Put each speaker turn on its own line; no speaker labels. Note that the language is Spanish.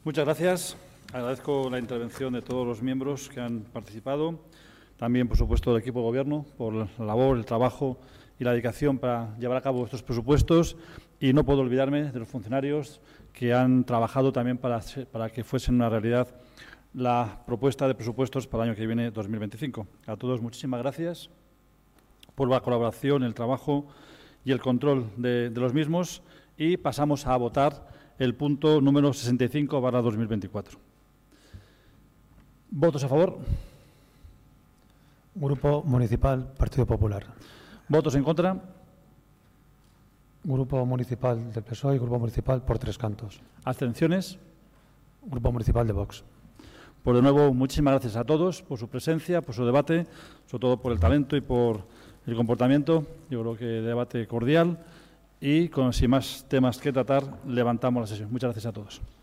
Muchas gracias. Agradezco la intervención de todos los miembros que han participado. También, por supuesto, del equipo de Gobierno por la labor, el trabajo y la dedicación para llevar a cabo estos presupuestos. Y no puedo olvidarme de los funcionarios que han trabajado también para que fuesen una realidad la propuesta de presupuestos para el año que viene, 2025. A todos, muchísimas gracias por la colaboración, el trabajo y el control de los mismos. Y pasamos a votar el punto número 65/2024. ¿Votos a favor?
Grupo Municipal Partido Popular.
¿Votos en contra?
Grupo Municipal del PSOE y Grupo Municipal por Tres Cantos.
¿Abstenciones?
Grupo Municipal de Vox.
Pues de nuevo, muchísimas gracias a todos por su presencia, por su debate, sobre todo por el talento y por el comportamiento. Yo creo que debate cordial y sin más temas que tratar, levantamos la sesión. Muchas gracias a todos.